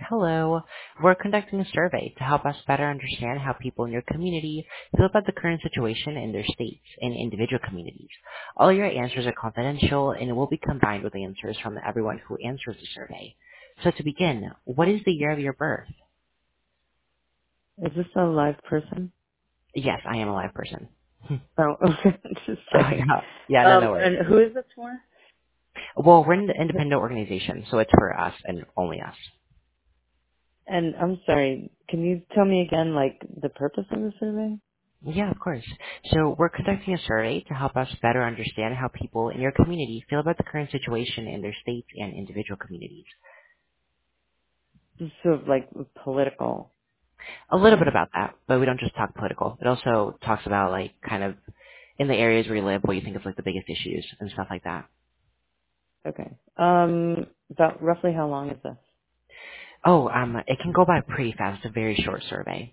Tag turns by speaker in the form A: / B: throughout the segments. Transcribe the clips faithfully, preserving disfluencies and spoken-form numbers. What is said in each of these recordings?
A: Hello. We're conducting a survey to help us better understand how people in your community feel about the current situation in their states and individual communities. All your answers are confidential and will be combined with answers from everyone who answers the survey. So to begin, what is the year of your birth?
B: Is this a live person?
A: Yes, I am a live person.
B: Oh, okay. Just
A: Oh,
B: checking.
A: yeah. Yeah, no, no
B: Um,
A: worries.
B: and who is this for?
A: Well, we're an independent organization, so it's for us and only us.
B: And I'm sorry, can you tell me again, like, the purpose of the survey?
A: Yeah, of course. So we're conducting a survey to help us better understand how people in your community feel about the current situation in their states and individual communities.
B: Just sort of like political.
A: A little bit
B: Right?
A: about that, but we don't just talk political. It also talks about like kind of in the areas where you live, what you think is like the biggest issues and stuff like that.
B: Okay. Um, about roughly how long is this?
A: Oh, um, it can go by pretty fast. It's a very short survey.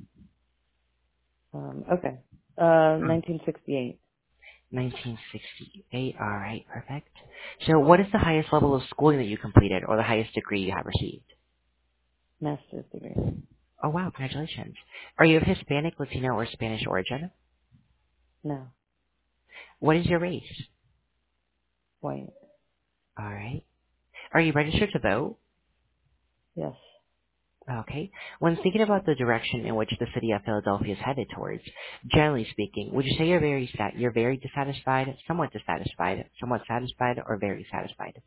B: Um, okay. Uh,
A: Um,
B: nineteen sixty-eight.
A: nineteen sixty-eight. All right, perfect. So what is the highest level of schooling that you completed or the highest degree you have received?
B: Master's degree.
A: Oh, wow, congratulations. Are you of Hispanic, Latino, or Spanish origin?
B: No.
A: What is your race?
B: White.
A: All right. Are you registered to vote?
B: Yes.
A: Okay. When thinking about the direction in which the city of Philadelphia is headed towards, generally speaking, would you say you're very sat- you're very dissatisfied, somewhat dissatisfied, somewhat satisfied, or very satisfied?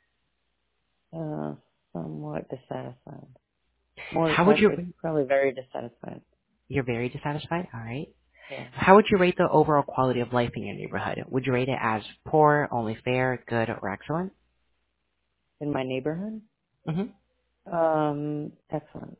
B: Uh, somewhat dissatisfied. More,
A: How would you?
B: actually, probably very dissatisfied.
A: You're very dissatisfied. All right.
B: Yeah.
A: How would you rate the overall quality of life in your neighborhood? Would you rate it as poor, only fair, good, or excellent?
B: In my neighborhood?
A: Mm-hmm.
B: Um, excellent.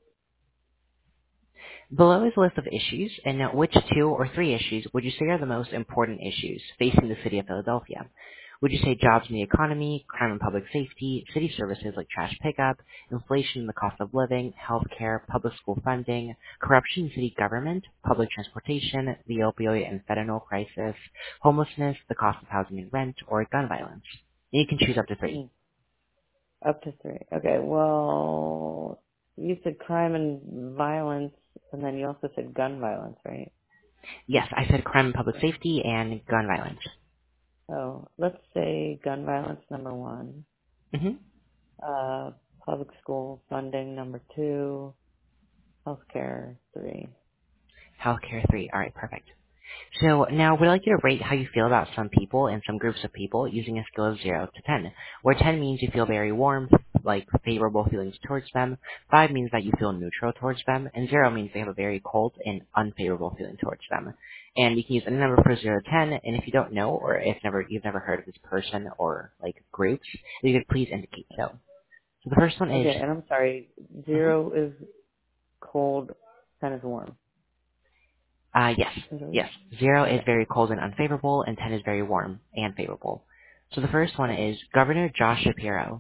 A: Below is a list of issues, and now which two or three issues would you say are the most important issues facing the city of Philadelphia? Would you say jobs in the economy, crime and public safety, city services like trash pickup, inflation and the cost of living, healthcare, public school funding, corruption in city government, public transportation, the opioid and fentanyl crisis, homelessness, the cost of housing and rent, or gun violence? And you can choose up to three.
B: Up to three. Okay, well, you said crime and violence, and then you also said gun violence, right?
A: Yes, I said crime and public
B: Yeah.
A: safety and gun violence.
B: So let's say gun violence number one,
A: Mm-hmm.
B: uh, public school funding number two, healthcare three.
A: Healthcare three. All right, perfect. So now we'd like you to rate how you feel about some people and some groups of people using a scale of zero to ten, where ten means you feel very warm, like favorable feelings towards them, five means that you feel neutral towards them, and zero means they have a very cold and unfavorable feeling towards them. And you can use any number for zero to ten, and if you don't know, or if never you've never heard of this person or like groups, you could please indicate so. So the first one is,
B: Okay, and I'm sorry,
A: mhm,
B: zero is cold, ten is warm.
A: uh, yes,
B: Is that what you
A: yes, zero is
B: Okay,
A: very cold and unfavorable, and ten is very warm and favorable. So the first one
B: okay.
A: is Governor Josh Shapiro.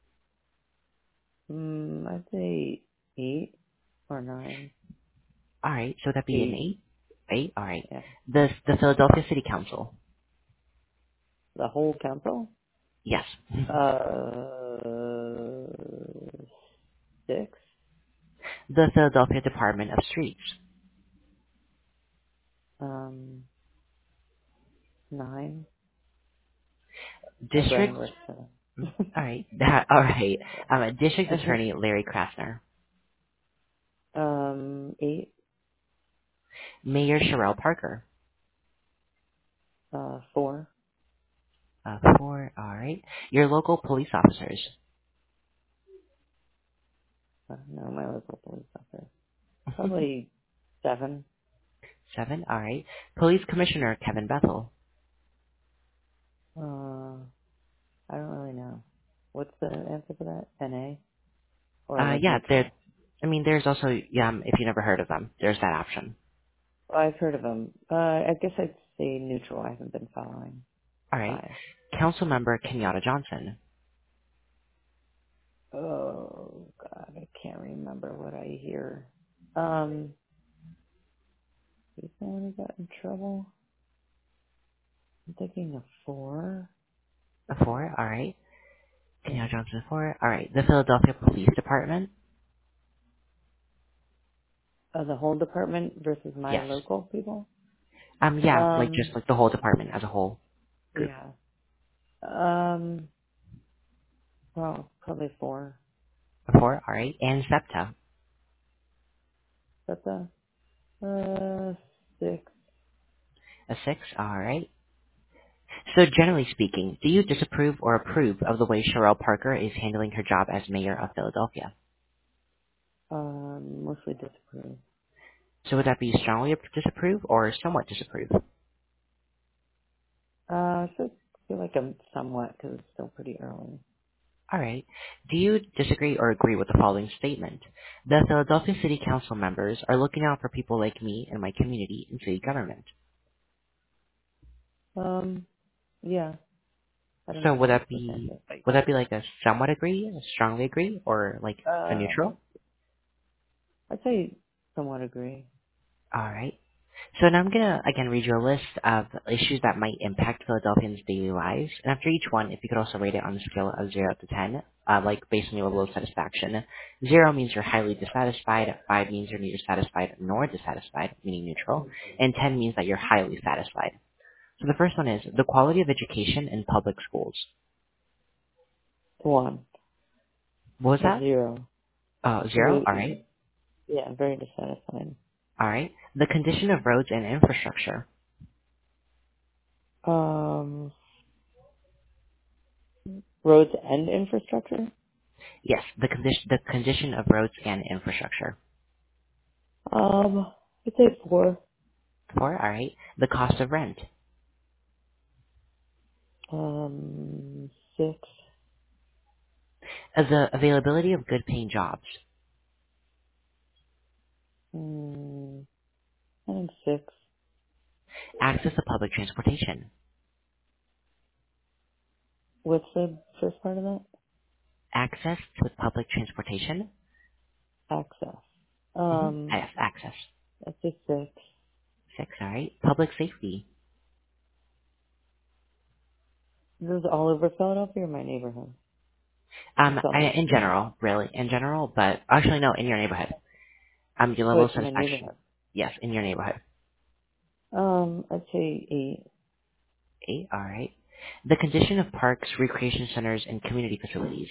B: Mm, I'd say eight or nine.
A: All right, so that'd be an
B: Eight,
A: eight. Eight. All right.
B: yeah.
A: The the Philadelphia City Council.
B: The whole council?
A: Yes.
B: Uh, six,
A: The Philadelphia Department of Streets.
B: um, nine. My brain
A: District.
B: works seven.
A: All right. That, all right. Um, District
B: Uh-huh.
A: Attorney Larry Krasner.
B: um, eight,
A: Mayor Sherelle Parker.
B: uh, four.
A: Uh, four. All right. Your local police officers.
B: Uh, no, my local police officer. Probably seven.
A: Seven. All right. Police Commissioner Kevin Bethel.
B: Uh, I don't really know. What's the answer for that? N A or
A: Uh,
B: like
A: yeah. There.
B: neutral?
A: I mean, there's also yeah. Um, if you never heard of them, there's that option.
B: Well, I've heard of them. Uh, I guess I'd say neutral. I haven't been following.
A: All right.
B: Five.
A: Councilmember Kenyatta Johnson.
B: Oh God, I can't remember what I hear. Um, is that when he got in trouble? I'm thinking a four.
A: A four. All right.
B: Yeah.
A: Kenyatta Johnson. A four. All right. The Philadelphia Police Department.
B: Uh, the whole department versus my
A: Yes.
B: local people?
A: Um, yeah, like just
B: Um,
A: like the whole department as a whole group.
B: yeah. Um, well, probably four.
A: Four, all right. And SEPTA,
B: Is that the, uh, six?
A: a six, all right. So generally speaking, do you disapprove or approve of the way Sherelle Parker is handling her job as mayor of Philadelphia?
B: Um, mostly disapprove.
A: So would that be strongly disapprove or somewhat disapprove?
B: Uh, I feel feel like I'm somewhat, because it's still pretty early.
A: All right. Do you disagree or agree with the following statement? The Philadelphia City Council members are looking out for people like me and my community in city government.
B: Um, yeah. I don't
A: So
B: know
A: would
B: what else
A: that
B: to say.
A: be
B: But,
A: would that be like a somewhat agree, a strongly agree, or like a
B: uh,
A: neutral?
B: I'd say somewhat agree.
A: All right. So now I'm gonna again read you a list of issues that might impact Philadelphians' daily lives, and after each one, if you could also rate it on a scale of zero to ten, uh, like based on your level of satisfaction. Zero means you're highly dissatisfied. Five means you're neither satisfied nor dissatisfied, meaning neutral, and ten means that you're highly satisfied. So the first one is the quality of education in public schools.
B: One.
A: What was
B: A
A: that?
B: zero.
A: Oh,
B: Because
A: zero. All
B: it,
A: right.
B: yeah, I'm very dissatisfied.
A: All right. The condition of roads and infrastructure.
B: Um, roads and infrastructure?
A: Yes, the condition the condition of roads and infrastructure.
B: Um, I'd say four.
A: Four, all right. The cost of rent.
B: Um, six.
A: As the availability of good paying jobs.
B: Mm, I think six.
A: Access to public transportation.
B: What's the first part of that?
A: Access to public transportation.
B: Access.
A: Mm-hmm.
B: Um,
A: Yes, access.
B: I'd say six.
A: Six, all right. Public safety.
B: This is all over Philadelphia or my neighborhood?
A: Um,
B: Just
A: I,
B: Philadelphia.
A: in general, really, in general, but actually no, in your neighborhood. Um, your
B: Oh,
A: level of
B: it's in my
A: satisfaction.
B: neighborhood.
A: Yes, in your neighborhood.
B: Um, I'd say eight.
A: Eight, all right. The condition of parks, recreation centers, and community facilities.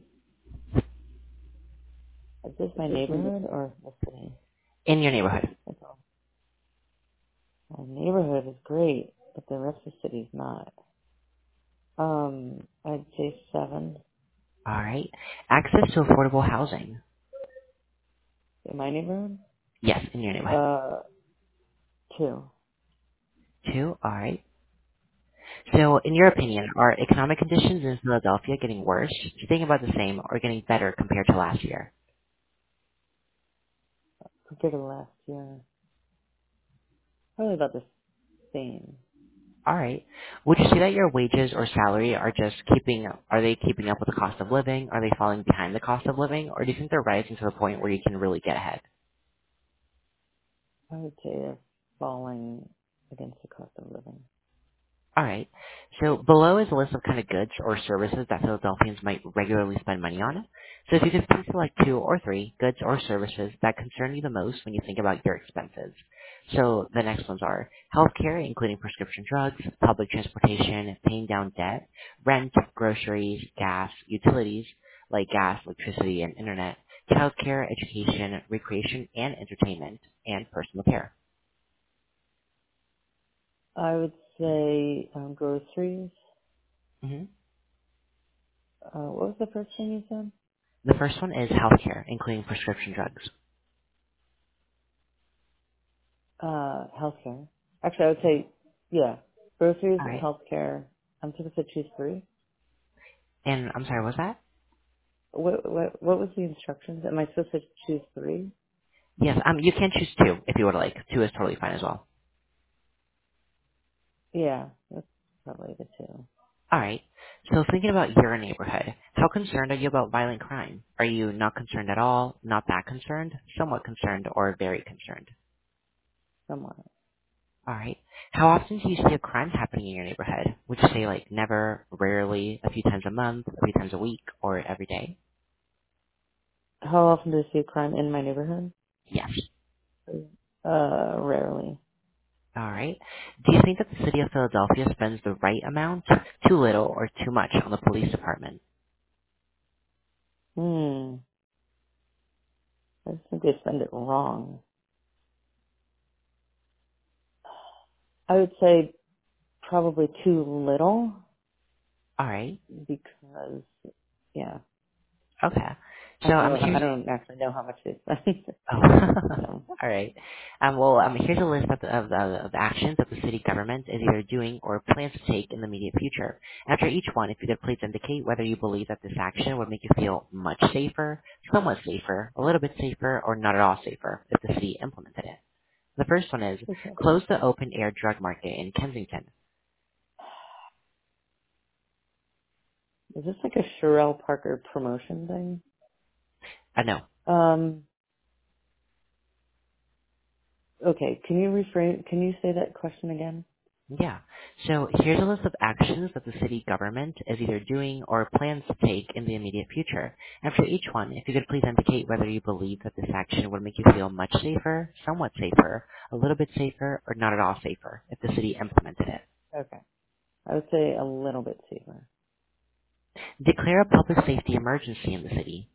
B: Is this my neighborhood or the city?
A: In your neighborhood.
B: That's all. My neighborhood is great, but the rest of the city's not. Um, I'd say seven.
A: All right. Access to affordable housing.
B: In my neighborhood?
A: Yes, in your neighborhood.
B: Uh, two.
A: Two, all right. So, in your opinion, are economic conditions in Philadelphia getting worse, staying about the same, or getting better compared to last year?
B: Compared to last year. Probably about the same.
A: All right. Would you say that your wages or salary are just keeping, are they keeping up with the cost of living? Are they falling behind the cost of living? Or do you think they're rising to the point where you can really get ahead?
B: I would say they're falling against the cost of living.
A: All right. So below is a list of kind of goods or services that Philadelphians might regularly spend money on. So if you could please select two or three goods or services that concern you the most when you think about your expenses. So the next ones are healthcare, including prescription drugs, public transportation, paying down debt, rent, groceries, gas, utilities like gas, electricity, and internet, childcare, education, recreation, and entertainment, and personal care.
B: I would say um, groceries.
A: hmm
B: Uh, what was the first thing you said?
A: The first one is healthcare, including prescription drugs.
B: Uh, healthcare. Actually, I would say, yeah, groceries,
A: All right.
B: healthcare. I'm supposed to choose three.
A: And I'm sorry, what was that?
B: What what what was the instructions? Am I supposed to choose three?
A: Yes, um, you can choose two if you would like. Two is totally fine as well.
B: Yeah, that's probably the two.
A: All right. So thinking about your neighborhood, how concerned are you about violent crime? Are you not concerned at all, not that concerned, somewhat concerned, or very concerned?
B: Somewhat.
A: All right. How often do you see a crime happening in your neighborhood? Would you say like never, rarely, a few times a month, a few times a week, or every day?
B: How often do I see a crime in my neighborhood?
A: Yes.
B: Uh, rarely.
A: All right. Do you think that the city of Philadelphia spends the right amount, too little, or too much on the police department?
B: Hmm. I just think they spend it wrong. I would say probably too little
A: All right.
B: because, yeah,
A: Okay.
B: I
A: So
B: don't
A: um,
B: know. I
A: here's
B: don't actually know how much they spend.
A: oh,
B: so,
A: all right. Um, well, um, here's a list of, the, of, the, of the actions that the city government is either doing or plans to take in the immediate future. After each one, if you could please indicate whether you believe that this action would make you feel much safer, somewhat safer, a little bit safer, or not at all safer if the city implemented it. The first one is
B: okay.
A: close the open air drug market in Kensington.
B: Is this like a Sherelle Parker promotion thing?
A: Uh, no.
B: Um, okay. Can you reframe, can you say that question again?
A: Yeah. So here's a list of actions that the city government is either doing or plans to take in the immediate future. After each one, if you could please indicate whether you believe that this action would make you feel much safer, somewhat safer, a little bit safer, or not at all safer if the city implemented it.
B: Okay. I would say a little bit safer.
A: Declare a public safety emergency in the city.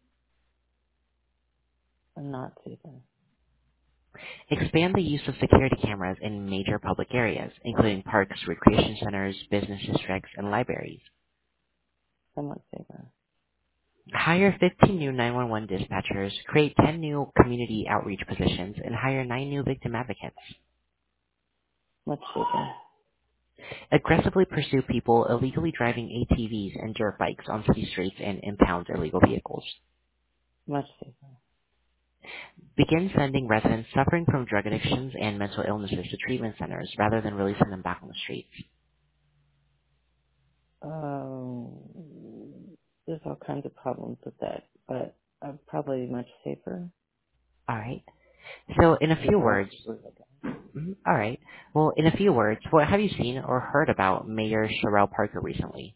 B: Not safer.
A: Expand the use of security cameras in major public areas, including parks, recreation centers, business districts, and libraries.
B: Somewhat safer.
A: Hire fifteen new nine one one dispatchers, create ten new community outreach positions, and hire nine new victim advocates.
B: Much safer.
A: Aggressively pursue people illegally driving A T Vs and dirt bikes on city streets and impound illegal vehicles.
B: Much safer.
A: Begin sending residents suffering from drug addictions and mental illnesses to treatment centers rather than releasing them back on the streets.
B: Um, there's all kinds of problems with that, but uh, probably much safer.
A: Alright. So in a
B: If
A: few
B: I
A: words,
B: had to lose again.
A: mhm, alright. Well, in a few words, what have you seen or heard about Mayor Sherelle Parker recently?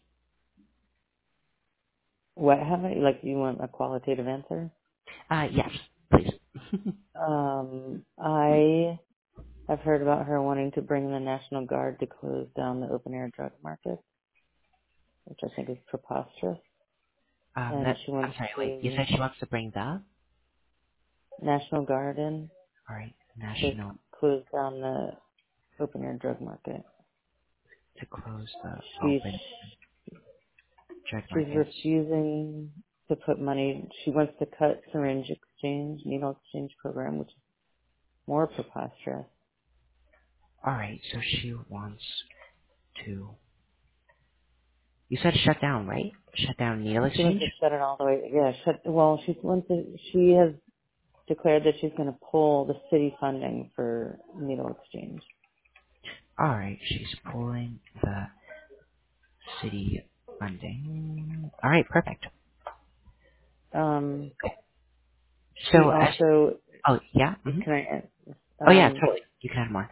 B: What have I, like, you want a qualitative answer?
A: Uh, yes, please.
B: Um, I have heard about her wanting to bring the National Guard to close down the open air drug market, which I think is preposterous.
A: um,
B: And
A: that,
B: she
A: I'm
B: wants
A: sorry, wait, you
B: to
A: said she wants to bring the?
B: National Guard in
A: Alright,
B: to
A: national
B: close down the open air drug market.
A: to close the
B: She's
A: open drug
B: she's
A: market.
B: refusing to put money. She wants to cut syringe exchange, needle exchange program, which is more preposterous.
A: Alright, so she wants to, you said shut down, right? Shut down needle
B: She wants
A: exchange?
B: to shut it all the way. Yeah, shut. Well, she wants to. She has declared that she's going to pull the city funding for needle exchange.
A: Alright, she's pulling the city funding. Alright, perfect.
B: Um, she
A: So, as,
B: also,
A: oh, yeah? hmm
B: can I?
A: Oh, yeah,
B: Um,
A: totally. You can add more.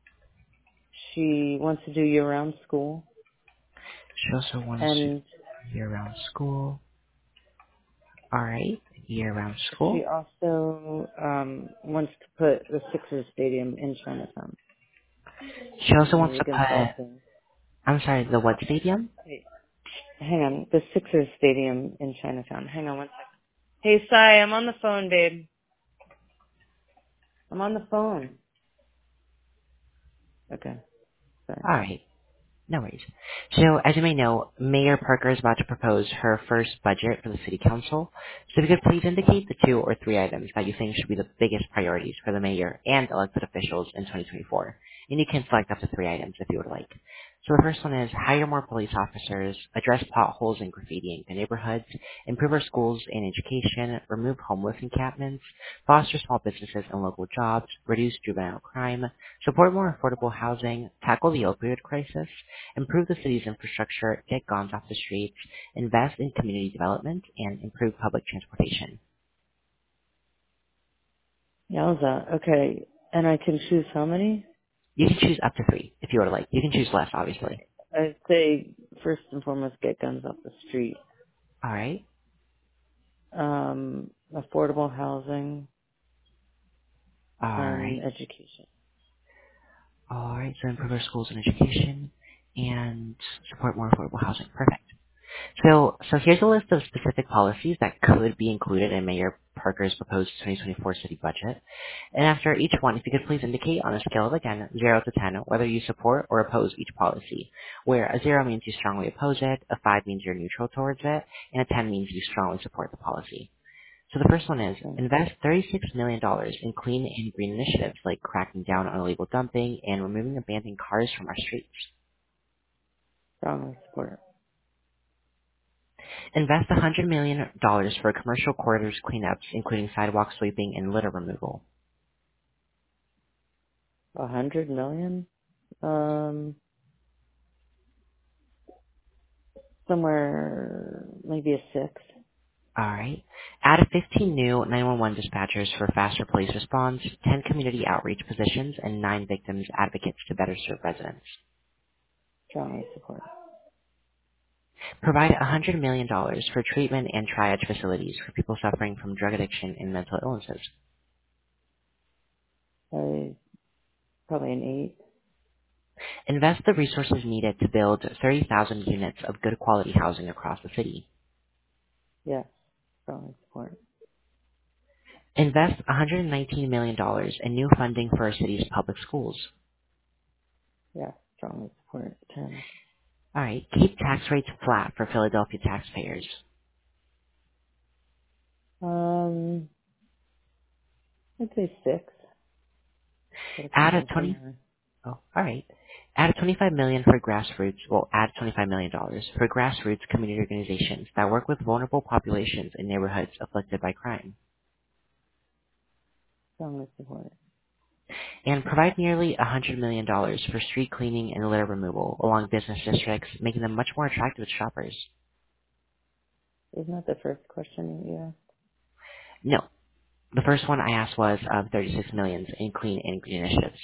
B: she wants to do year-round school,
A: She also wants to
B: and
A: year-round school. Alright, year-round
B: she
A: school.
B: also um, wants to put the Sixers stadium in Chinatown.
A: She also
B: And
A: wants to
B: Regan's
A: put,
B: asking,
A: I'm sorry, the what stadium?
B: hey, hang on, the Sixers stadium in Chinatown. Hang on one second. Hey, Sai, I'm on the phone, babe. I'm on the phone. Okay, sorry.
A: Alright. No worries. So, as you may know, Mayor Parker is about to propose her first budget for the City Council. So if you could please indicate the two or three items that you think should be the biggest priorities for the mayor and elected officials in twenty twenty-four. And you can select up to three items if you would like. So the first one is hire more police officers, address potholes and graffiti in neighborhoods, improve our schools and education, remove homeless encampments, foster small businesses and local jobs, reduce juvenile crime, support more affordable housing, tackle the opioid crisis, improve the city's infrastructure, get guns off the streets, invest in community development, and improve public transportation.
B: Yowza. Okay, and I can choose how many?
A: You can choose up to three if you would like. You can choose less, obviously.
B: Okay. I'd say first and foremost, get guns off the street.
A: All right.
B: Um, affordable housing, and
A: Alright.
B: education.
A: Alright, so improve our schools and education and support more affordable housing. Perfect. So, so here's a list of specific policies that could be included in Mayor Parker's proposed twenty twenty-four city budget. And after each one, if you could please indicate on a scale of, again, zero to ten, whether you support or oppose each policy, where a zero means you strongly oppose it, a five means you're neutral towards it, and a ten means you strongly support the policy. So the first one is
B: So
A: invest thirty-six million dollars in clean and green initiatives like cracking down on illegal dumping and removing abandoned cars from our streets.
B: strongly support.
A: Invest one hundred million dollars for commercial corridors cleanups, including sidewalk sweeping and litter removal.
B: A hundred million? Um, somewhere maybe a six.
A: All right. Add fifteen new nine one one dispatchers for faster police response, ten community outreach positions, and nine victims advocates to better serve residents.
B: Strongly support.
A: Provide one hundred million dollars for treatment and triage facilities for people suffering from drug addiction and mental illnesses.
B: Uh, probably an eight.
A: Invest the resources needed to build thirty thousand units of good quality housing across the city.
B: Yes, strongly support.
A: Invest one hundred nineteen million dollars in new funding for our city's public schools.
B: Yes, strongly support. Ten.
A: All right. Keep tax rates flat for Philadelphia taxpayers.
B: Um, I'd say six. Gotta come
A: Add a
B: home
A: twenty.
B: somewhere.
A: Oh, all right. Add a twenty-five million dollars for grassroots. Well, add twenty-five million dollars for grassroots community organizations that work with vulnerable populations in neighborhoods afflicted by crime,
B: Strongly support.
A: and provide nearly one hundred million dollars for street cleaning and litter removal along business districts, making them much more attractive to shoppers.
B: Isn't that the first question you asked?
A: No, the first one I asked was of thirty-six million dollars in clean and green initiatives.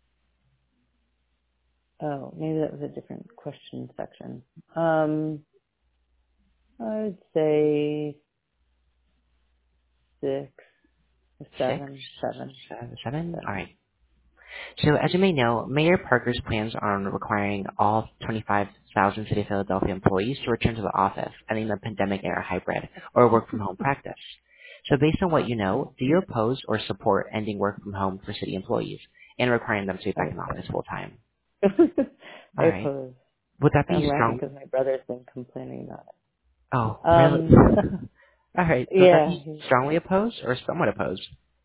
B: Oh, maybe that was a different question section. Um, I'd say six, or
A: Six,
B: seven, seven,
A: seven, seven. All
B: seven.
A: right. So as you may know, Mayor Parker's plans are on requiring all twenty-five thousand City of Philadelphia employees to return to the office, ending the pandemic-era hybrid or work-from-home practice. So based on what you
B: Okay.
A: know, do you oppose or support ending work from home for city employees and requiring them to be
B: I
A: back in the office
B: oppose.
A: full-time?
B: I
A: All right.
B: oppose.
A: Would that be
B: I'm laughing
A: strong?
B: because my brother's been complaining about
A: Oh,
B: it.
A: really?
B: Um,
A: All right. So would that
B: yeah,
A: be
B: he,
A: strongly opposed or somewhat opposed?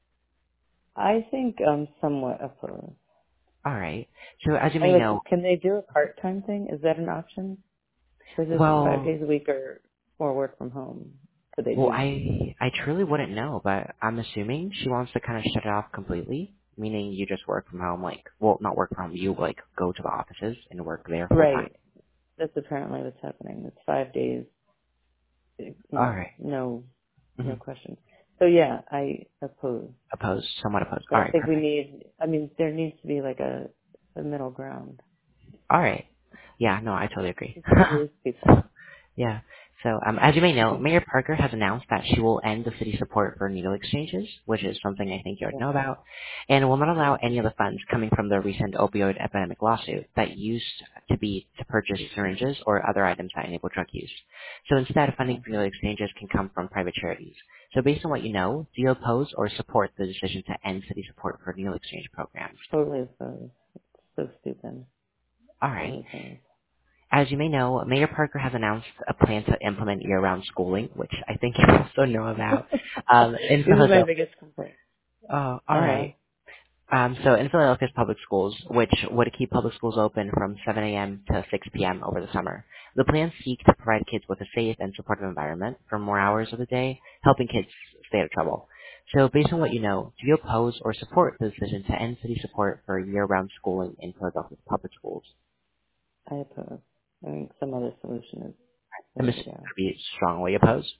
B: I think I'm somewhat opposed.
A: All right. So as you
B: I
A: may
B: like,
A: know,
B: can they do a part-time thing? Is that an option? Or is this five
A: well,
B: days a week or, or work from home? Could they
A: Well,
B: do?
A: I I truly wouldn't know, but I'm assuming she wants to kind of shut it off completely, meaning you just work from home, like, well, not work from home, you like go to the offices and work there full time.
B: Right. That's apparently what's happening. It's five days, you
A: All
B: know,
A: right.
B: no, no
A: Mm-hmm.
B: question. So yeah, I oppose.
A: Opposed, somewat opposed.
B: But
A: All
B: I
A: right,
B: think we
A: perfect.
B: need, I mean, there needs to be like a, a middle ground.
A: All right. Yeah, no, I totally agree.
B: You can't lose people.
A: Yeah. So, um, as you may know, Mayor Parker has announced that she will end the city support for needle exchanges, which is something I think you already
B: Yeah.
A: know about, and will not allow
B: Yeah.
A: any of the funds coming from the recent opioid epidemic lawsuit that used to be to purchase syringes or other items that enable drug use. So instead,
B: Uh-huh.
A: funding for needle exchanges can come from private charities. So based on what you know, do you oppose or support the decision to end city support for needle exchange programs?
B: Totally opposed. So stupid.
A: All right.
B: Totally opposed.
A: As you may know, Mayor Parker has announced a plan to implement year-round schooling, which I think you also know about, um, in
B: This is my
A: Philadelphia.
B: biggest complaint.
A: Oh, all
B: Uh-huh.
A: right. Um, so in Philadelphia's public schools, which would keep public schools open from seven a.m. to six p.m. over the summer, the plans seek to provide kids with a safe and supportive environment for more hours of the day, helping kids stay out of trouble. So based on what you know, do you oppose or support the decision to end city support for year-round schooling in Philadelphia's public schools?
B: I oppose. I think some other solution is the
A: I'm
B: way
A: assuming
B: to go.
A: you would be strongly opposed.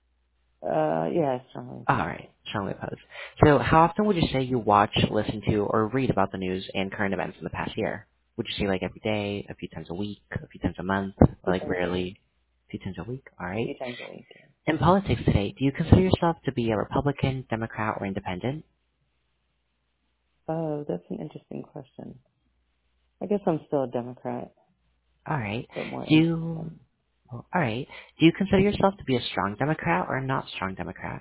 B: Uh, yeah, strongly
A: All
B: opposed.
A: right, strongly opposed. So how often would you say you watch, listen to, or read about the news and current events in the past year? Would you say like every day, a few times a week, a few times a month,
B: Two
A: or like
B: times a week.
A: rarely, a few times a week? All
B: Two
A: right.
B: times a week, yeah.
A: In politics today, do you consider yourself to be a Republican, Democrat, or independent?
B: Oh, that's an interesting question. I guess I'm still a Democrat,
A: All right.
B: but more
A: Do you,
B: independent.
A: well, all right. Do you consider yourself to be a strong Democrat or a not strong Democrat?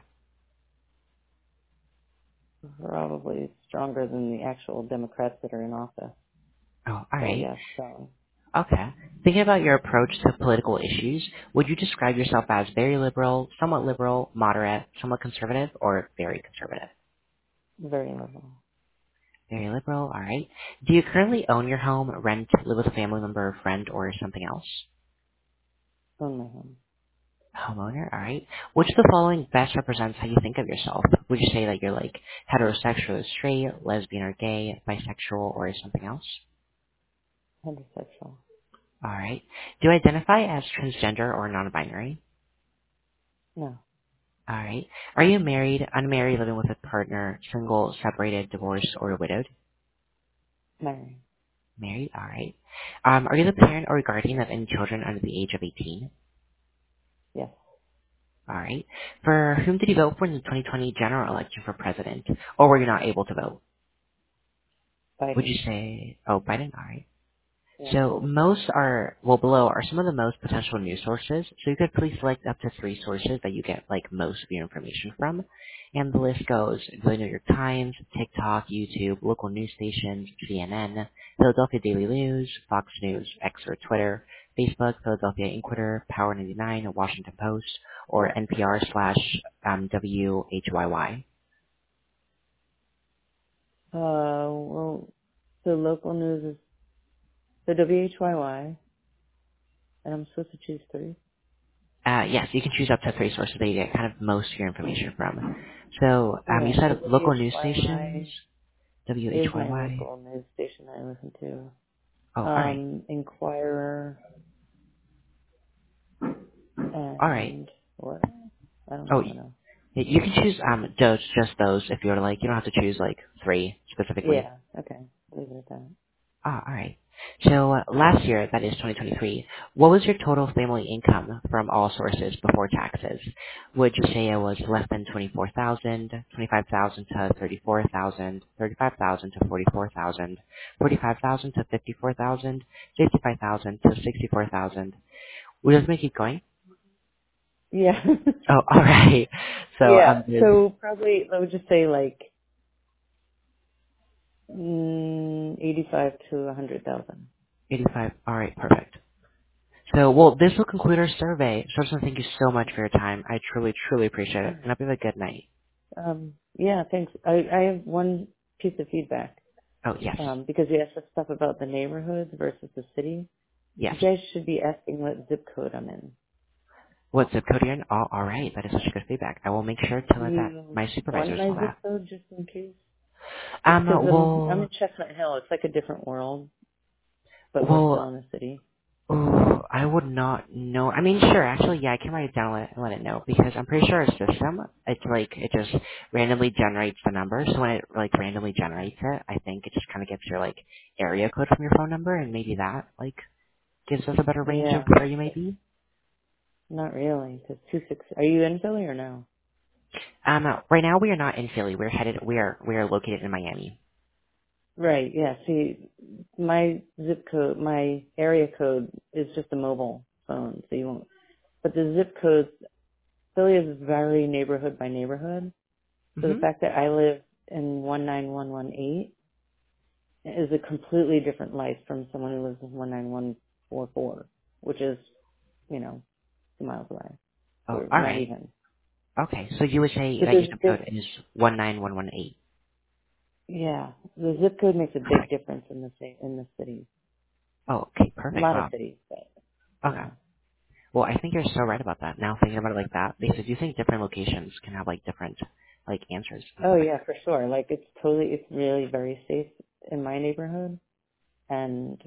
B: Probably stronger than the actual Democrats that are in office.
A: Oh, all
B: So
A: right.
B: yeah, strong.
A: Okay. Thinking about your approach to political issues, would you describe yourself as very liberal, somewhat liberal, moderate, somewhat conservative, or very conservative?
B: Very liberal.
A: Very liberal, all right. Do you currently own your home, rent, live with a family member, friend, or something else?
B: Own my home.
A: Homeowner, all right. Which of the following best represents how you think of yourself? Would you say that you're like heterosexual or straight, lesbian or gay, bisexual, or something else?
B: Heterosexual.
A: All right. Do you identify as transgender or non-binary?
B: No.
A: All right. Are you married, unmarried, living with a partner, single, separated, divorced, or widowed?
B: Married.
A: Married, all right. Um, are you the parent or guardian of any children under the age of eighteen?
B: Yes.
A: All right. For whom did you vote for in the twenty twenty general election for president? Or were you not able to vote? Would you
B: Biden.
A: say, oh, Biden? All right.
B: Yeah.
A: So most are, well, below are some of the most potential news sources. So you could please select up to three sources that you get like most of your information from. And the list goes the New York Times, TikTok, YouTube, local news stations, C N N, Philadelphia Daily News, Fox News, X or Twitter, Facebook, Philadelphia Inquirer, Power ninety-nine, Washington Post, or N P R slash um, W H Y Y.
B: Uh, well, the local news is the W H Y Y, and I'm supposed to choose three.
A: Uh, yes, you can choose up to three sources that you get kind of most of your information from. So um, you
B: Yeah, so
A: said local news stations,
B: W H Y Y is my
A: W H Y Y.
B: local news station that I listen to.
A: Oh, all right,
B: Um, Inquirer
A: all right.
B: and what? I don't
A: Oh,
B: even know.
A: y- you can choose um those, just those if you're like you don't have to choose like three specifically.
B: Yeah. Okay. Leave it at that.
A: Ah, all right. So uh, last year, that is twenty twenty-three, what was your total family income from all sources before taxes? Would you say it was less than twenty-four thousand, twenty-five thousand to thirty-four thousand, thirty-five thousand to forty-four thousand, forty-five thousand to fifty-four thousand, fifty-five thousand to sixty-four thousand? Would this make keep going?
B: Yeah.
A: Oh, all right. So
B: yeah.
A: um, there's
B: So probably I would just say like mm, eighty-five to a hundred thousand.
A: eighty-five. All right, perfect. So, well, this will conclude our survey. So, I just want to thank you so much for your time. I truly, truly appreciate
B: All
A: it. And
B: right.
A: hope you have a good night.
B: Um. Yeah. Thanks. I I have one piece of feedback.
A: Oh, yes.
B: Um, because you asked us stuff about the neighborhoods versus the city.
A: Yes.
B: You guys should be asking what zip code I'm in.
A: What zip code are you in? Oh, all right. That is such good feedback. I will make sure to
B: Do
A: let that
B: you
A: my
B: want
A: supervisors
B: my
A: know
B: zip
A: that.
B: code just in case? Just
A: Um,
B: because I'm I'm
A: well,
B: in Chestnut Hill. It's like a different world, but we're still
A: well,
B: in the city.
A: ooh, I would not know. I mean, sure. Actually, yeah, I can write it down and let, and let it know because I'm pretty sure our system, it's like it just randomly generates the number. So when it like randomly generates it, I think it just kind of gets your like area code from your phone number, and maybe that like gives us a better range of
B: Yeah,
A: where you may be.
B: not really. Cause two six. Are you in Philly or no?
A: Um, right now we are not in Philly. We're headed. We are we are located in Miami.
B: Right. Yeah. See, my zip code, my area code is just a mobile phone, so you won't. But the zip codes, Philly is very neighborhood by neighborhood. So the
A: Mhm.
B: fact that I live in one nine one one eight is a completely different life from someone who lives in one nine one four four, which is, you know, two miles away,
A: Oh,
B: or
A: all
B: not
A: right.
B: even.
A: Okay, so you would say
B: So
A: that your
B: there's a
A: zip
B: big,
A: code is one nine one one eight.
B: yeah, the zip code makes a big
A: Perfect.
B: difference in the ci- in the city.
A: Oh, okay,
B: A
A: perfect.
B: lot of
A: Wow.
B: cities, but
A: Okay.
B: yeah.
A: Well, I think you're so right about that. Now thinking about it like that, because you think different locations can have like different like answers and
B: Oh
A: stuff like
B: yeah,
A: that.
B: for sure. Like it's totally, it's really very safe in my neighborhood, and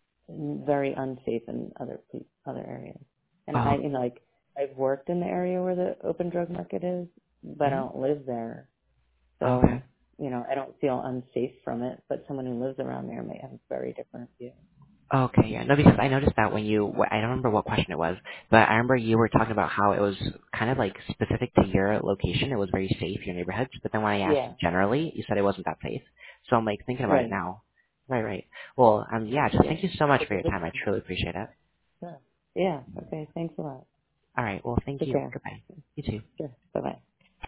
B: very unsafe in other pe- other areas. And I, you
A: Oh.
B: know, like I've worked in the area where the open drug market is, but I
A: Mhm.
B: don't live there,
A: Okay.
B: so you know I don't feel unsafe from it. But someone who lives around there may have a very different view.
A: Okay, yeah. No, because I noticed that when you, wh- I don't remember what question it was, but I remember you were talking about how it was kind of like specific to your location. It was very safe, your neighborhoods. But then when I asked
B: Yeah,
A: generally, you said it wasn't that safe. So I'm like thinking about it
B: Right.
A: now. Right, right. Well, um, yeah, just
B: Yeah.
A: thank you so much
B: It's
A: for
B: a
A: your
B: good
A: time. I
B: thing.
A: truly appreciate it.
B: Yeah. Yeah. Okay. Thanks a lot.
A: All right. Well, thank
B: Take
A: you.
B: care.
A: Goodbye. You too.
B: Sure. Bye bye.